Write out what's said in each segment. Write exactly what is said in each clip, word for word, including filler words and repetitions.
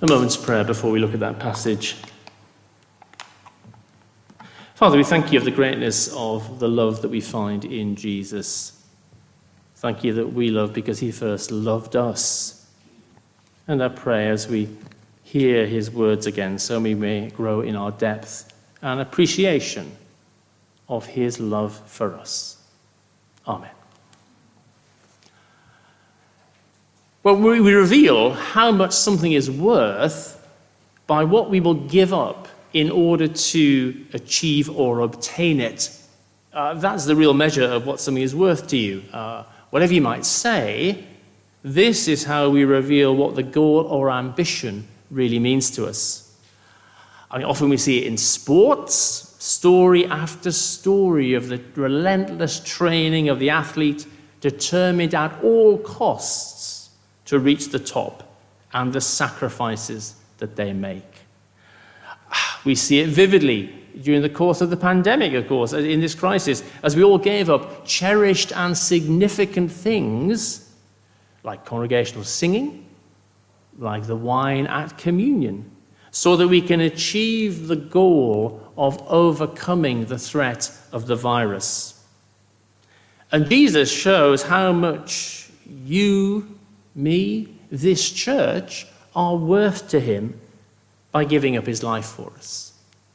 A moment's prayer before we look at that passage. Father, we thank you of the greatness of the love that we find in Jesus. Thank you that we love because he first loved us. And I pray as we hear his words again, so we may grow in our depth and appreciation of his love for us. Amen. Well, we reveal how much something is worth by what we will give up in order to achieve or obtain it. Uh, that's the real measure of what something is worth to you. Uh, whatever you might say, this is how we reveal what the goal or ambition really means to us. I mean, often we see it in sports, story after story of the relentless training of the athlete determined at all costs to reach the top and the sacrifices that they make. We see it vividly during the course of the pandemic, of course, in this crisis, as we all gave up cherished and significant things like congregational singing, like the wine at communion, so that we can achieve the goal of overcoming the threat of the virus. And Jesus shows how much you, me, this church are worth to him by giving up his life for us.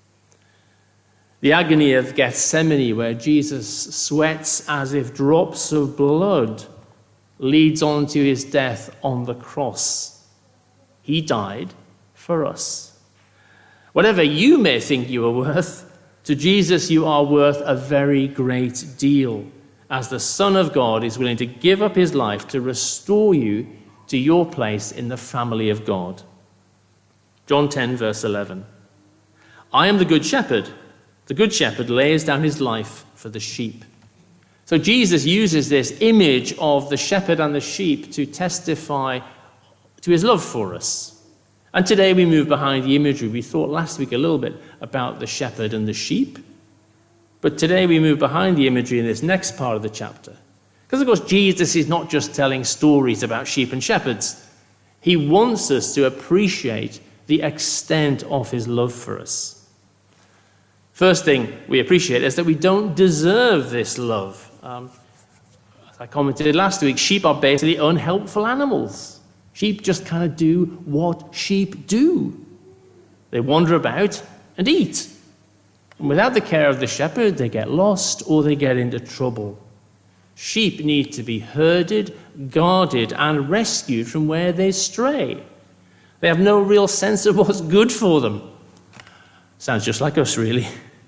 The agony of Gethsemane, where Jesus sweats as if drops of blood, leads on to his death on the cross. He died for us. Whatever you may think you are worth, to Jesus you are worth a very great deal, as the Son of God is willing to give up his life to restore you to your place in the family of God. John ten, verse eleven. I am the good shepherd. The good shepherd lays down his life for the sheep. So Jesus uses this image of the shepherd and the sheep to testify to his love for us. And today we move behind the imagery. We thought last week a little bit about the shepherd and the sheep. But today we move behind the imagery in this next part of the chapter. Because, of course, Jesus is not just telling stories about sheep and shepherds. He wants us to appreciate the extent of his love for us. First thing we appreciate is that we don't deserve this love. Um, as I commented last week, sheep are basically unhelpful animals. Sheep just kind of do what sheep do. They wander about and eat. And without the care of the shepherd, they get lost or they get into trouble. Sheep need to be herded, guarded, and rescued from where they stray. They have no real sense of what's good for them. Sounds just like us, really.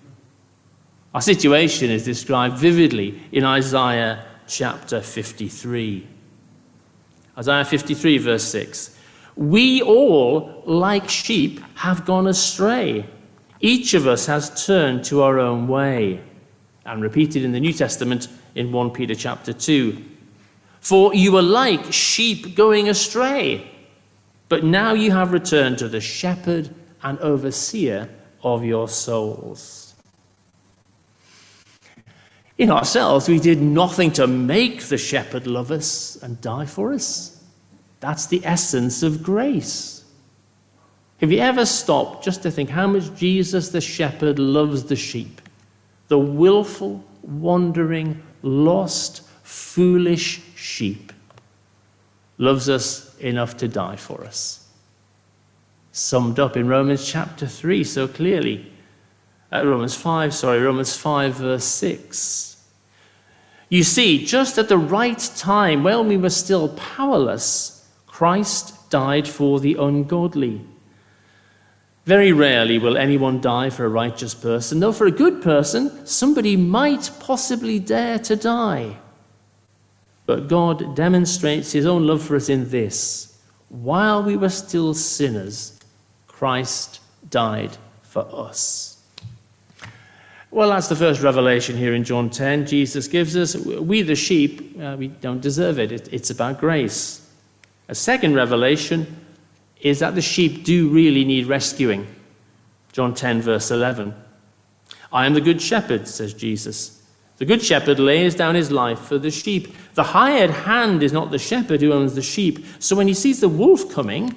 Our situation is described vividly in Isaiah chapter fifty-three. Isaiah fifty-three, verse six. We all, like sheep, have gone astray. Each of us has turned to our own way. And repeated in the New Testament in First Peter chapter two. For you were like sheep going astray, but now you have returned to the shepherd and overseer of your souls. In ourselves, we did nothing to make the shepherd love us and die for us. That's the essence of grace. Have you ever stopped just to think how much Jesus the shepherd loves the sheep? The willful, wandering, lost, foolish sheep. Loves us enough to die for us. Summed up in Romans chapter three so clearly. Uh, Romans five, sorry, Romans five, verse six. You see, just at the right time, when we were still powerless, Christ died for the ungodly. Very rarely will anyone die for a righteous person, though for a good person, somebody might possibly dare to die. But God demonstrates his own love for us in this. While we were still sinners, Christ died for us. Well, that's the first revelation here in John ten. Jesus gives us, we the sheep, uh, we don't deserve it. it. It's about grace. A second revelation is that the sheep do really need rescuing. John ten, verse eleven. I am the good shepherd, says Jesus. The good shepherd lays down his life for the sheep. The hired hand is not the shepherd who owns the sheep. So when he sees the wolf coming,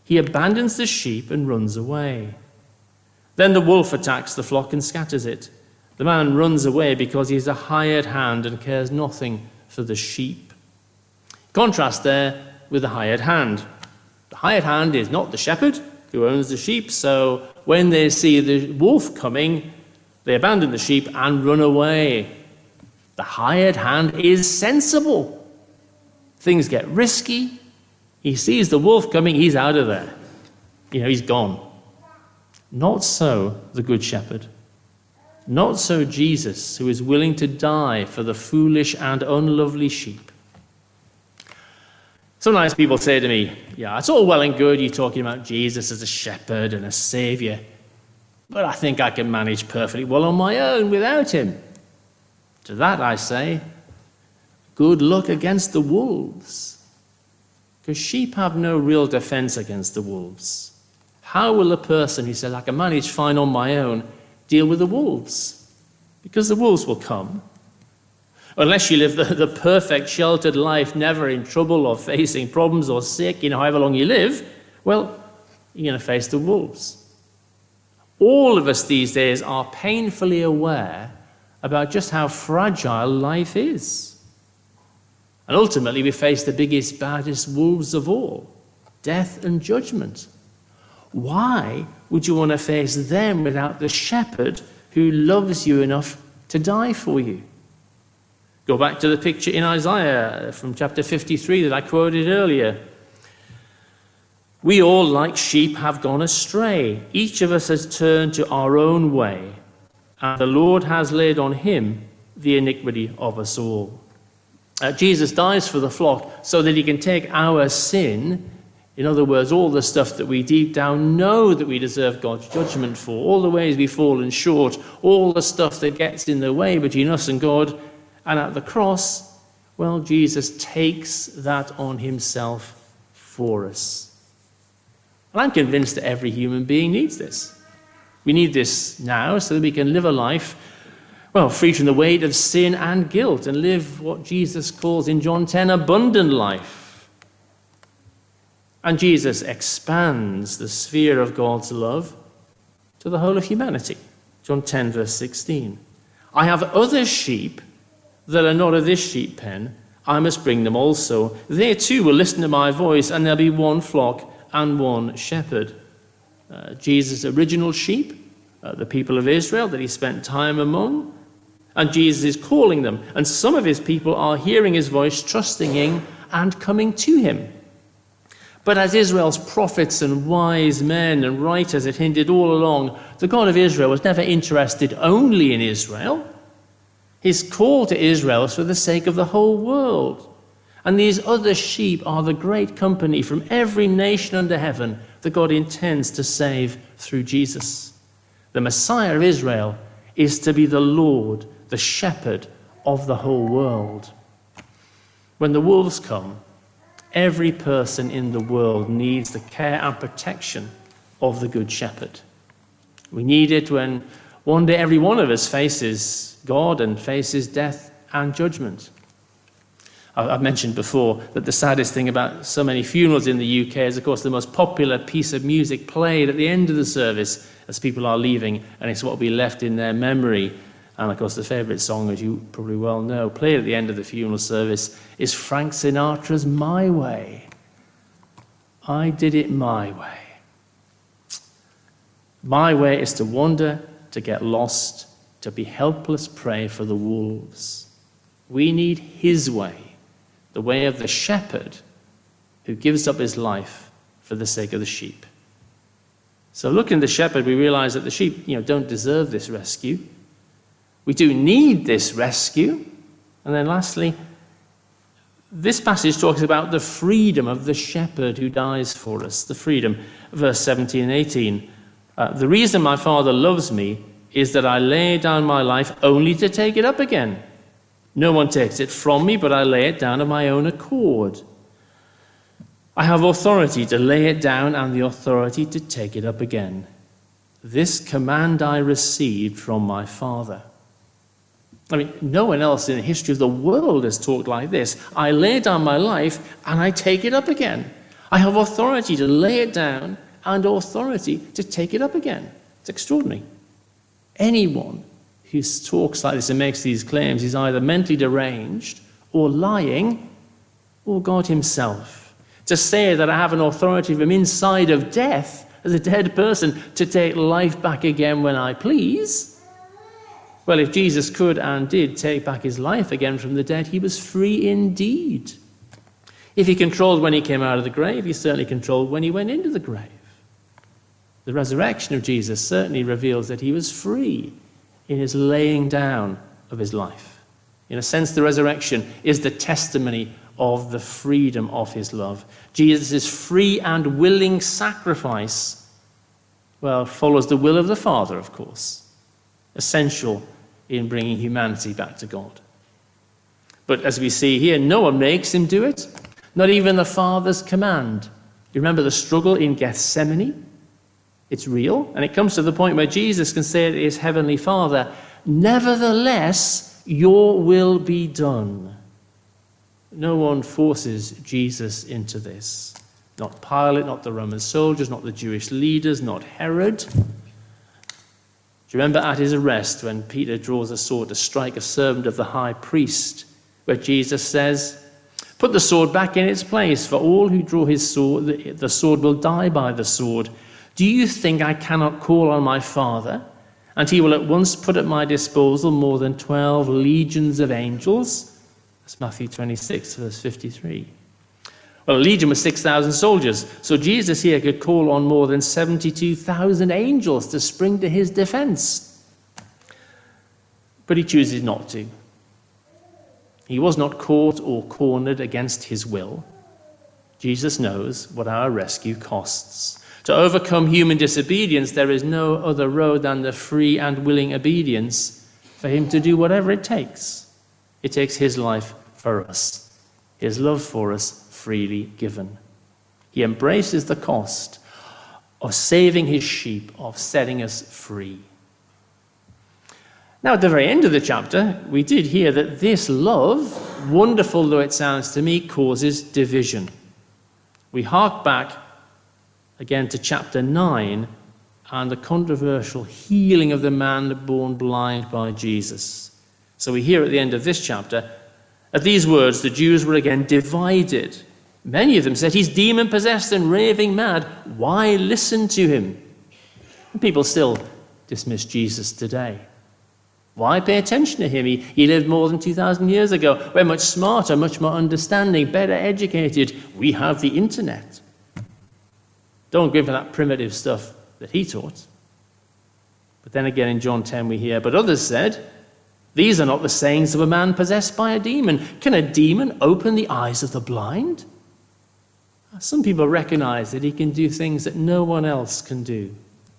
He abandons the sheep and runs away. Then the wolf attacks the flock and scatters it. The man runs away because he is a hired hand and cares nothing for the sheep. Contrast there with the hired hand. The hired hand is not the shepherd who owns the sheep, so when they see the wolf coming, they abandon the sheep and run away. The hired hand is sensible. Things get risky. He sees the wolf coming, he's out of there. You know, he's gone. Not so the Good Shepherd. Not so Jesus, who is willing to die for the foolish and unlovely sheep. Sometimes people say to me, yeah, it's all well and good you talking about Jesus as a shepherd and a saviour, but I think I can manage perfectly well on my own without him. To that I say, good luck against the wolves, because sheep have no real defence against the wolves. How will a person who says, I can manage fine on my own, deal with the wolves? Because the wolves will come. Unless you live the, the perfect sheltered life, never in trouble or facing problems or sick, you know, however long you live, well, you're going to face the wolves. All of us these days are painfully aware about just how fragile life is. And ultimately we face the biggest, baddest wolves of all, death and judgment. Why would you want to face them without the shepherd who loves you enough to die for you? Go back to the picture in Isaiah from chapter fifty-three that I quoted earlier. We all, like sheep, have gone astray. Each of us has turned to our own way, and the Lord has laid on him the iniquity of us all. Uh, Jesus dies for the flock so that he can take our sin, in other words, all the stuff that we deep down know that we deserve God's judgment for, all the ways we've fallen short, all the stuff that gets in the way between us and God. And at the cross, well, Jesus takes that on himself for us. And I'm convinced that every human being needs this. We need this now so that we can live a life, well, free from the weight of sin and guilt, and live what Jesus calls in John ten, abundant life. And Jesus expands the sphere of God's love to the whole of humanity. John ten, verse sixteen. I have other sheep that are not of this sheep pen. I must bring them also. They too will listen to my voice, and there'll be one flock and one shepherd. Uh, Jesus' original sheep, uh, the people of Israel that he spent time among, and Jesus is calling them. And some of his people are hearing his voice, trusting him, and coming to him. But as Israel's prophets and wise men and writers had hinted all along, the God of Israel was never interested only in Israel. His call to Israel is for the sake of the whole world. And these other sheep are the great company from every nation under heaven that God intends to save through Jesus. The Messiah of Israel is to be the Lord, the shepherd of the whole world. When the wolves come, every person in the world needs the care and protection of the Good Shepherd. We need it when one day every one of us faces God and faces death and judgment. I've mentioned before that the saddest thing about so many funerals in the U K is, of course, the most popular piece of music played at the end of the service as people are leaving, and it's what will be left in their memory. And, of course, the favourite song, as you probably well know, played at the end of the funeral service, is Frank Sinatra's My Way. I did it my way. My way is to wander, to get lost, to be helpless prey for the wolves. We need his way, the way of the shepherd who gives up his life for the sake of the sheep. So looking at the shepherd, we realize that the sheep, you know, don't deserve this rescue. We do need this rescue. And then lastly, this passage talks about the freedom of the shepherd who dies for us, the freedom. Verse seventeen and eighteen. Uh, the reason my Father loves me is that I lay down my life only to take it up again. No one takes it from me, but I lay it down of my own accord. I have authority to lay it down and the authority to take it up again. This command I received from my Father. I mean, no one else in the history of the world has talked like this. I lay down my life and I take it up again. I have authority to lay it down and authority to take it up again. It's extraordinary. Anyone who talks like this and makes these claims is either mentally deranged or lying, or God himself. To say that I have an authority from inside of death as a dead person to take life back again when I please. Well, if Jesus could and did take back his life again from the dead, he was free indeed. If he controlled when he came out of the grave, he certainly controlled when he went into the grave. The resurrection of Jesus certainly reveals that he was free in his laying down of his life. In a sense, the resurrection is the testimony of the freedom of his love. Jesus' free and willing sacrifice, well, follows the will of the Father, of course, essential in bringing humanity back to God. But as we see here, no one makes him do it, not even the Father's command. You remember the struggle in Gethsemane? It's real, and it comes to the point where Jesus can say to his heavenly Father, "Nevertheless, your will be done." No one forces Jesus into this. Not Pilate, not the Roman soldiers, not the Jewish leaders, not Herod. Do you remember at his arrest when Peter draws a sword to strike a servant of the high priest, where Jesus says, "Put the sword back in its place, for all who draw his sword, the sword will die by the sword. Do you think I cannot call on my Father, and he will at once put at my disposal more than twelve legions of angels?" That's Matthew twenty-six, verse fifty-three. Well, a legion was six thousand soldiers, so Jesus here could call on more than seventy-two thousand angels to spring to his defense. But he chooses not to. He was not caught or cornered against his will. Jesus knows what our rescue costs. To overcome human disobedience, there is no other road than the free and willing obedience for him to do whatever it takes. It takes his life for us, his love for us freely given. He embraces the cost of saving his sheep, of setting us free. Now, at the very end of the chapter, we did hear that this love, wonderful though it sounds to me, causes division. We hark back again to chapter nine and the controversial healing of the man born blind by Jesus. So we hear at the end of this chapter, at these words, the Jews were again divided. Many of them said, "He's demon-possessed and raving mad. Why listen to him?" And people still dismiss Jesus today. Why pay attention to him? He, he lived more than two thousand years ago. We're much smarter, much more understanding, better educated. We have the internet. Don't give him that primitive stuff that he taught. But then again in John ten we hear, "But others said, these are not the sayings of a man possessed by a demon. Can a demon open the eyes of the blind?" Some people recognize that he can do things that no one else can do.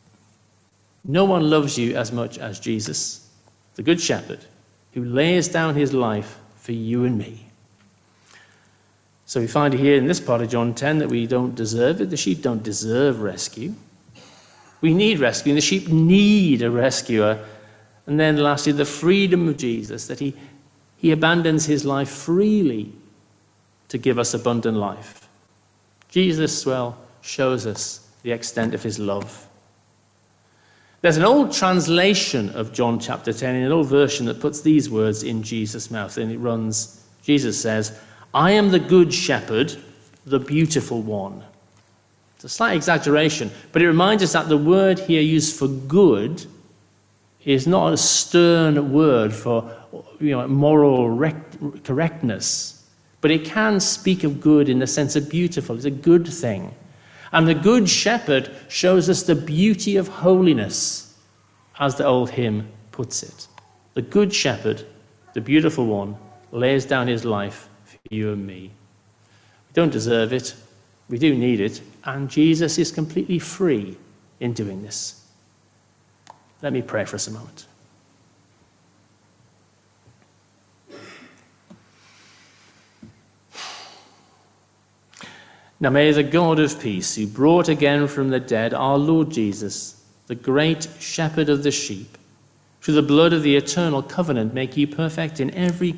No one loves you as much as Jesus, the Good Shepherd, who lays down his life for you and me. So we find here in this part of John ten that we don't deserve it. The sheep don't deserve rescue. We need rescue, and the sheep need a rescuer. And then lastly, the freedom of Jesus, that he, he abandons his life freely to give us abundant life. Jesus, well, shows us the extent of his love. There's an old translation of John chapter ten, in an old version that puts these words in Jesus' mouth, and it runs, Jesus says, "I am the good shepherd, the beautiful one." It's a slight exaggeration, but it reminds us that the word here used for good is not a stern word for, you know, moral rec- correctness, but it can speak of good in the sense of beautiful. It's a good thing. And the good shepherd shows us the beauty of holiness, as the old hymn puts it. The good shepherd, the beautiful one, lays down his life for you and me. We don't deserve it. We do need it. And Jesus is completely free in doing this. Let me pray for us a moment. Now may the God of peace, who brought again from the dead our Lord Jesus, the great shepherd of the sheep, through the blood of the eternal covenant, make you perfect in every